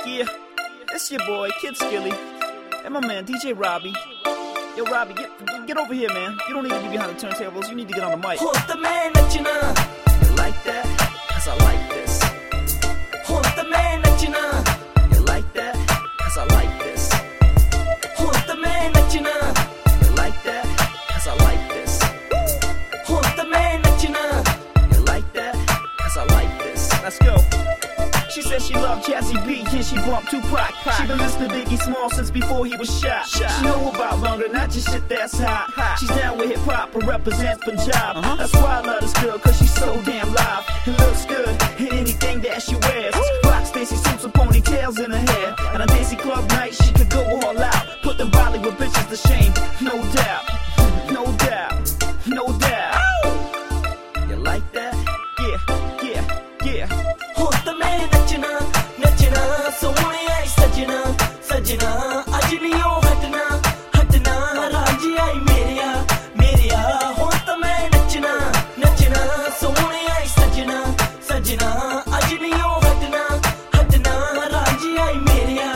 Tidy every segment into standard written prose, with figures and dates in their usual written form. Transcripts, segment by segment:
Yeah, it's your boy, Kid Skilly, and my man, DJ Robbie. Yo, Robbie, get over here, man. You don't need to be behind the turntables. You need to get on the mic. Hold the man nachna. You like that? Cause I like this. Hold the man nachna. You like that? Cause I like this. Hold the man nachna. You like that? Cause I like this. Hold the man nachna. You like that? Cause I like this. Let's go. She said she loved Jazzy B and she bumped Tupac. She been listening to Biggie Small since before he was shot. She know about longer, not just shit that's hot. She's down with hip-hop and represents Punjab. That's why I love this girl, cause she's so damn live and looks good in anything that she wears. Rock Stacy suits and ponytails in her hair. And on Daisy Club night, she could go all out. Put them Bollywood bitches to shame, no doubt. No doubt, no doubt. You like that? Yeah, yeah, yeah. Hold the man nachna, nachna. Sohne aai sajna, sajna. Aaj niyo hatna, hatna. Raji aai meriya. Hold the man nachna, nachna. Sohne aai sajna, sajna. Aaj niyo hatna, hatna. Raji aai meriya.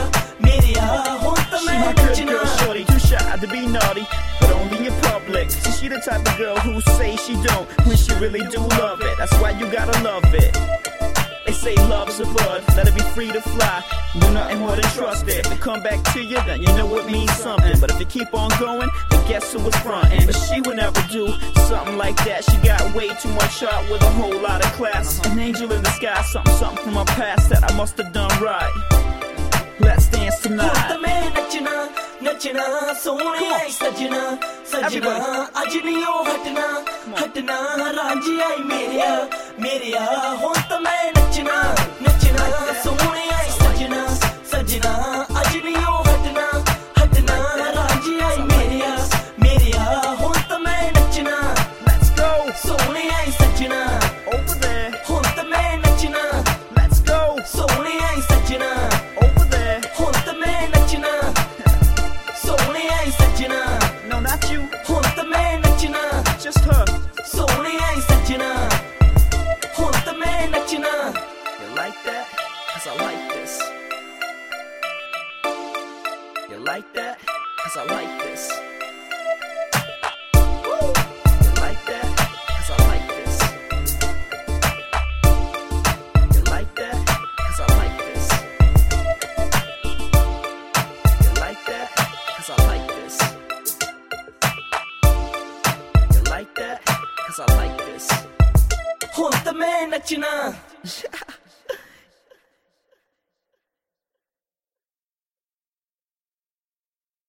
Hold the man nachna. She my good girl, shorty, too shy to be naughty, but only in public. See, she the type of girl who say she don't when she really do love it. That's why you gotta love it. They say love's a bud, let it be free to fly. Do nothing more than trust it. If it come back to you, then you know it means something. But if it keep on going, then guess who was frontin'? But she would never do something like that. She got way too much heart with a whole lot of class. An angel in the sky, something from my past that I must have done right. Let's dance tonight. Hold the man nachna, nachna. Sohne aai sajna, sajna. Aaj niyo hatna, hatna. Raji aai meriya. Hold the man nachna, nachna. Sohne aai sajna, sajna. Aaj niyo hatna, hatna. Raji aai meriya. Hold the man nachna. Let's go. Sohne aai sajna. Over there. Hold the man nachna. Let's go. Sohne aai sajna. Over there. Hold the man nachna. Sohne aai sajna. No, not you. Hold the man nachna. Just her. Sohne aai sajna. Hold the man nachna. You like that? Cause I like this. You like that? Cause I like this. You like that? Cause I like this. You like that? Cause I like this. You like that? Cause I like this. You like that? Cause I like this. Hold the man nachna.